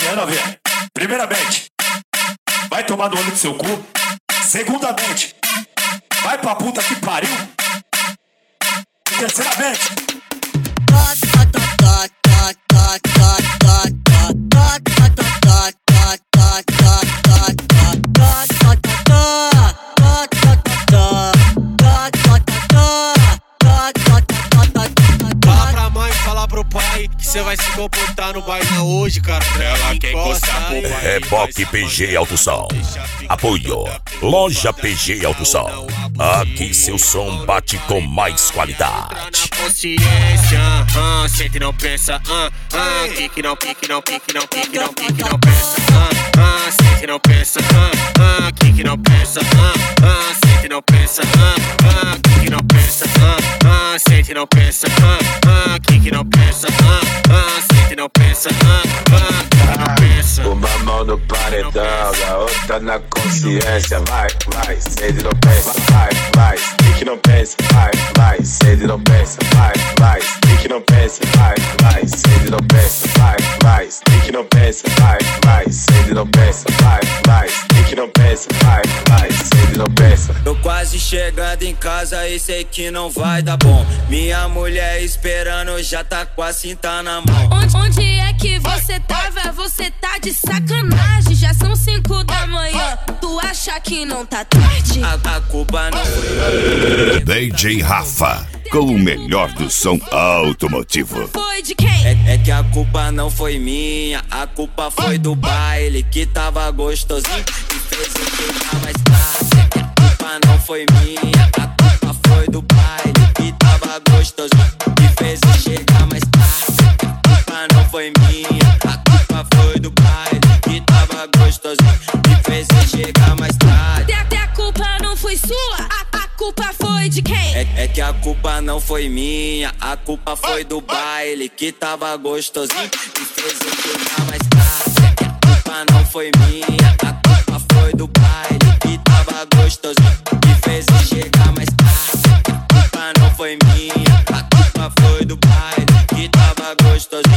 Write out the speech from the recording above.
aí, novinha. Primeiramente, vai tomar no olho do seu cu. Segundamente, vai pra puta que pariu. E terceiramente, pro pai que cê vai se comportar no baile hoje, cara. Ela quer encostar pro pai. Reboque PG Alto Som. Apoio Loja PG Alto Som. Aqui seu som bate com mais qualidade. Consciência, sente e não pensa, pique não, pique não, pique não, pique não, pique não pensa, sente e não pensa, pique não pensa, sente e não pensa, pique não pensa, sente e não pensa, pique não pensa, sente e não pensa, pique não pensa. Uma mão no paredão, a outra na consciência. Vai, vai, sede não pensa. Vai, pique não pensa. Vai, sede não pensa. Vai, pique não pensa. Vai, sede não pensa. Vai, pique não pensa. Vai, sede não pensa. Vai, pique não pensa. Vai, sede não pensa. Tô quase chegando em casa e sei que não vai dar bom. Minha mulher esperando, já tá com a cinta na mão. Onde é que você tava? Você tá de sacanagem. Já são 5 da manhã. Tu acha que não tá tarde? A culpa não foi DJ Rafa, com o melhor do som automotivo. Foi de quem? É que a culpa não foi minha, a culpa foi do baile que tava gostosinho e fez eu chegar mais tarde. É que a culpa não foi minha, a culpa foi do baile que tava gostosinho e fez eu chegar mais tarde. É que a culpa não foi minha, a culpa foi do baile que tava gostosinho e fez eu chegar mais tarde. Até a culpa não foi sua, a culpa foi de quem? É que a culpa não foi minha, a culpa foi do baile que tava gostosinho e fez eu chegar mais tarde. É que a culpa não foi minha, a culpa foi do baile que tava gostosinho e fez eu chegar mais tarde. É que a culpa não foi minha, a culpa foi do baile que tava gostosinho